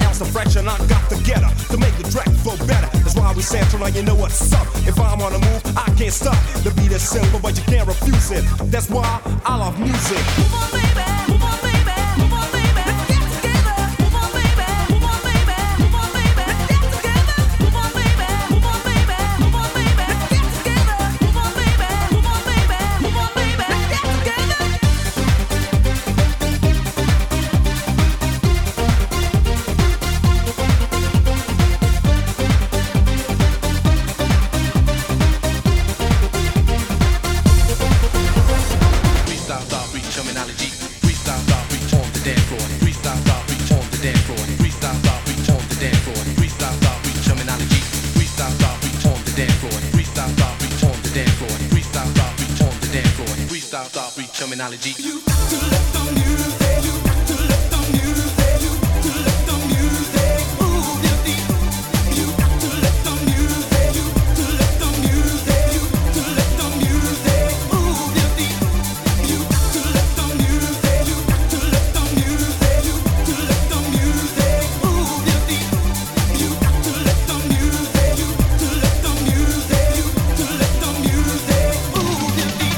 house a fraction, I got to get her to make the track flow better. That's why we sample, now you know what's up. If I'm on the move, I can't stop. The beat is simple, but you can't refuse it. That's why I love music. Move on, baby. Move on, baby. Move on, baby. Let's get together. Move on, baby. Move on, baby. Move on, baby. Let's get together. Move on, baby. Move on, baby. Move on, baby. Let's get together. Move on, baby. Move on, baby. Move on, baby. Let's get together. Terminology. You got to let the music, you got to let the music, you got to let the music move your feet. You got to let the music, you got to let the music, you got to let the music move your feet. You got to let the music, you got to let the music, you got to let the music move your feet. You got to let the music, you got to let the music, you got to let the music move your feet.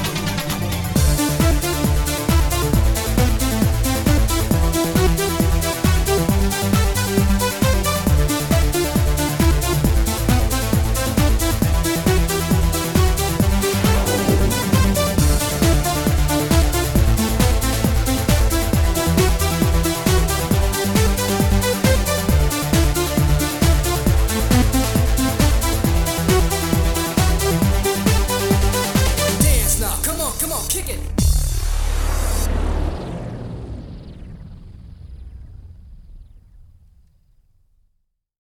Dance now, come on, kick it.